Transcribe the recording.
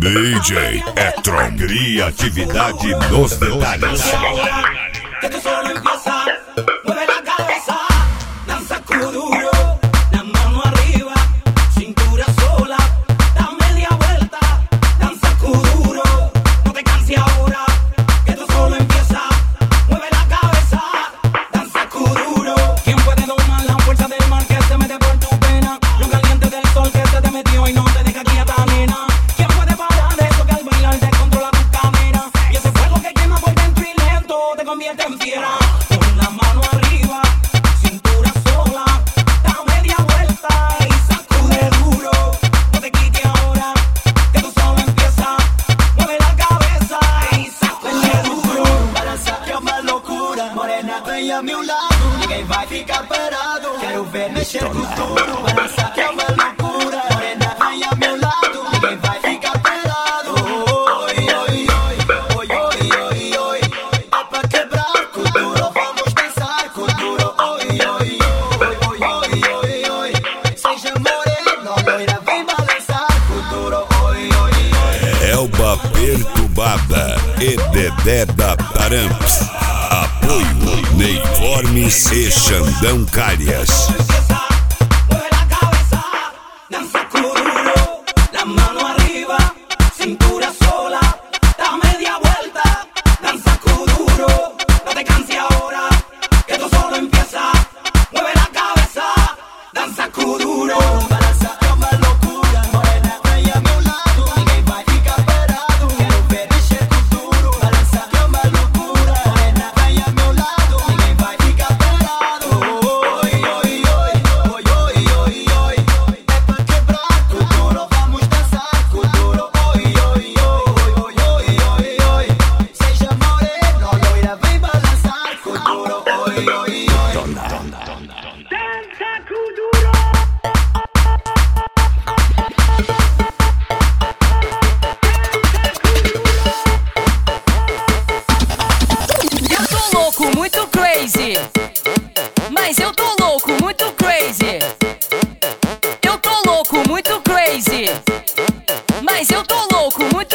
DJ Etron, criatividade nos detalhes. Que tú solo empieza, mueve la cabeza, danza kuduro, la mano arriba, cintura sola, da media vuelta, danza kuduro, no te canses ahora, que tú solo empieza, mueve la cabeza, danza kuduro. ¿Quién puede domar la fuerza del mar que se mete por tu pena? Lo caliente del sol que se te metió y no te deja quieta, nena. ¿Quién puede parar eso que al bailar te controla tu cadera? Y ese fuego que quema por dentro y lento te convierte en fiera. Con la mano arriba, cintura sola, da media vuelta y sacude duro. No te quites ahora, que tú solo empiezas. Mueve la cabeza y sacude duro. Balança que é uma loucura. Morena, vem a meu lado, ninguém vai ficar parado. Quero ver mexer com tudo. Balança que é uma loucura. Morena, vem a meu lado, ninguém vai ficar parado. Oi, oi, oi, oi, oi, oi, oi. É pra quebrar com duro, vamos dançar com duro. Oi, oi, oi, oi, oi, oi, oi. Seja morena, loira, vem balançar com duro. Oi, oi, oi. Elba Perturbada e Dedé da Taramps. Apoio Neiformes e Xandão Calhas. Mueve la cabeza, danza kuduro, la mano arriba, cintura sola, da media vuelta, danza kuduro, no te canses ahora, que tú solo empiezas, mueve la cabeza, danza kuduro. Balança é uma loucura. Morena, vem a meu lado, ninguém vai ficar parado. Quero ver mexer com tudo. Balança é uma loucura. Morena, vem a meu lado, ninguém vai ficar parado. Oi, oi, oi, oi, oi, oi, oi. É pra quebrar com duro, vamos dançar com duro. Oi, oi, oi, oi, oi, oi, oi. Seja morena, loira, vem balançar com duro. Oi, oi, oi. Danza kuduro. Eu tô louco, muito crazy. Mas eu tô louco, muito crazy. Eu tô louco, muito crazy. Mas eu tô louco, muito